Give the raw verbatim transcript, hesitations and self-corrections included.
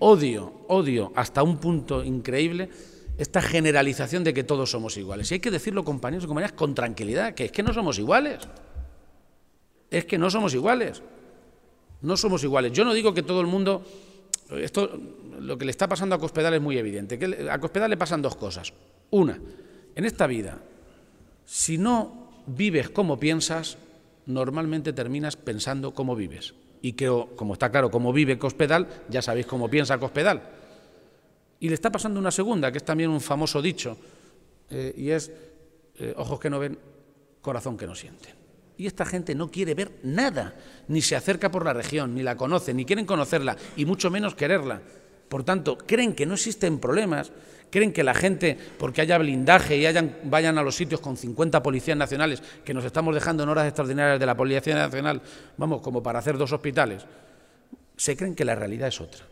odio, odio hasta un punto increíble esta generalización de que todos somos iguales. Y hay que decirlo, compañeros y compañeras, con tranquilidad, que es que no somos iguales. Es que no somos iguales. No somos iguales. Yo no digo que todo el mundo... Esto, lo que le está pasando a Cospedal es muy evidente. Que a Cospedal le pasan dos cosas. Una, en esta vida, si no vives como piensas, normalmente terminas pensando cómo vives. Y que, como está claro cómo vive Cospedal, ya sabéis cómo piensa Cospedal. Y le está pasando una segunda, que es también un famoso dicho, eh, y es eh, ojos que no ven, corazón que no siente. Y esta gente no quiere ver nada, ni se acerca por la región, ni la conoce, ni quieren conocerla, y mucho menos quererla. Por tanto, creen que no existen problemas, creen que la gente, porque haya blindaje y hayan, vayan a los sitios con cincuenta policías nacionales, que nos estamos dejando en horas extraordinarias de la Policía Nacional, vamos, como para hacer dos hospitales, se creen que la realidad es otra.